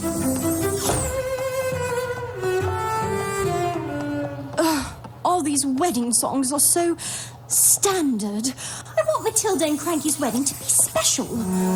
All these wedding songs are so standard. I want Matilda and Cranky's wedding to be special.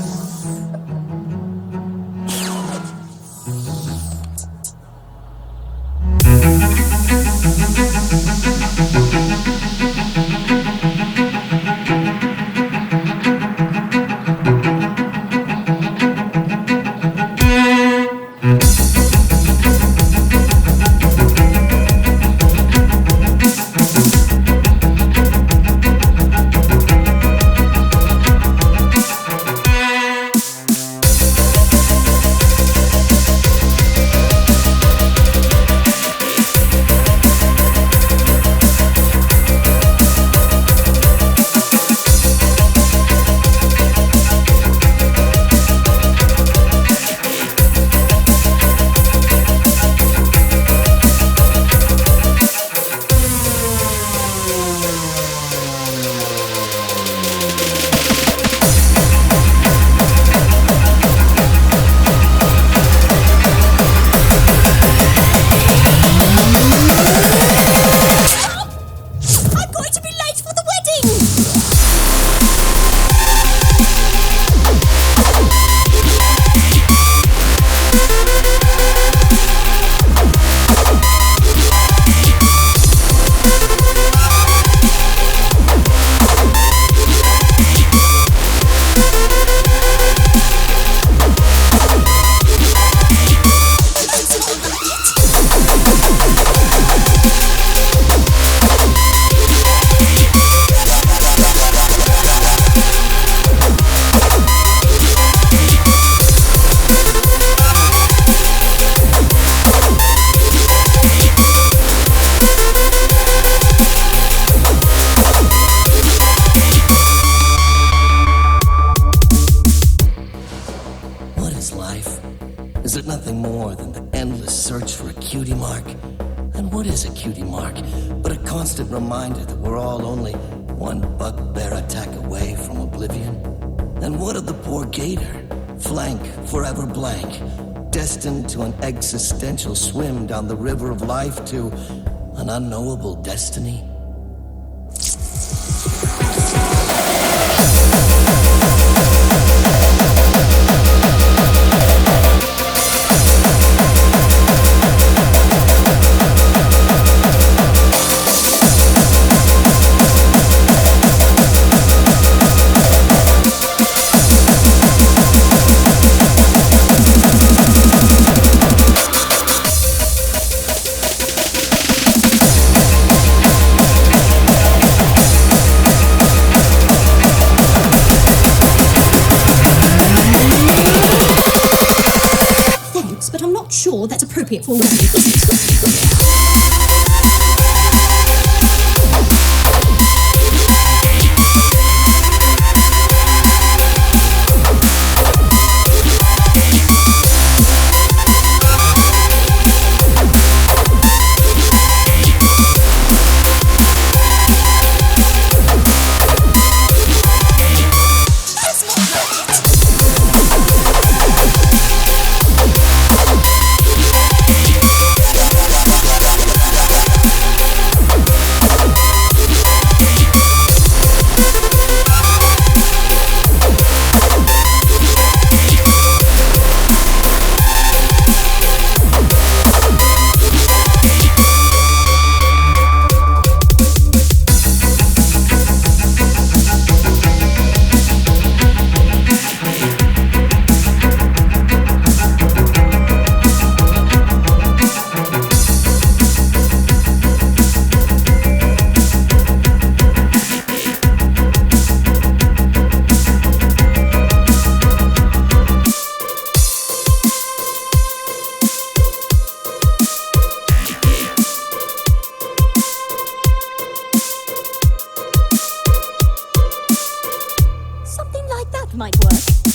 Is it nothing more than the endless search for a cutie mark? And what is a cutie mark but a constant reminder that we're all only one bugbear attack away from oblivion? And what of the poor gator, flank forever blank, destined to an existential swim down the river of life to an unknowable destiny? But I'm not sure that's appropriate for a wedding, is it? Might work.